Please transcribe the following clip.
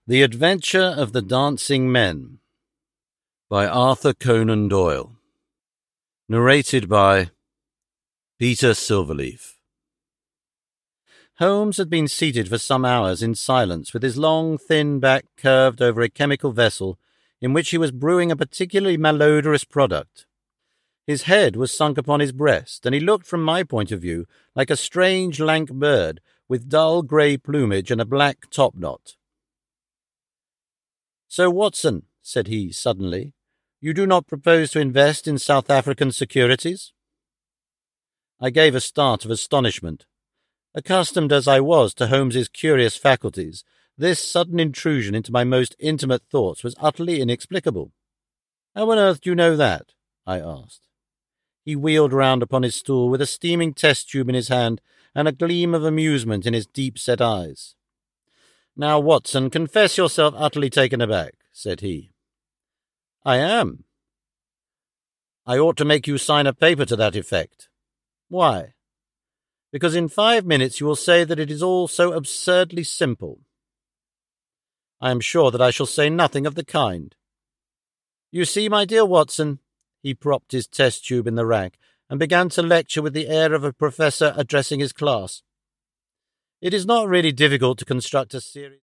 The Adventure of the Dancing Men by Arthur Conan Doyle. Narrated by Peter Silverleaf. Holmes had been seated for some hours in silence, with his long, thin back curved over a chemical vessel in which he was brewing a particularly malodorous product. His head was sunk upon his breast, and he looked, from my point of view, like a strange, lank bird with dull grey plumage and a black top-knot. "So, Watson," said he suddenly, "you do not propose to invest in South African securities?" I gave a start of astonishment. Accustomed as I was to Holmes's curious faculties, this sudden intrusion into my most intimate thoughts was utterly inexplicable. "How on earth do you know that?" I asked. He wheeled round upon his stool with a steaming test tube in his hand and a gleam of amusement in his deep-set eyes. "Now, Watson, confess yourself utterly taken aback," said he. "I am." "I ought to make you sign a paper to that effect." "Why?" "Because in 5 minutes you will say that it is all so absurdly simple." "I am sure that I shall say nothing of the kind." "You see, my dear Watson," he propped his test tube in the rack and began to lecture with the air of a professor addressing his class. "It is not really difficult to construct a series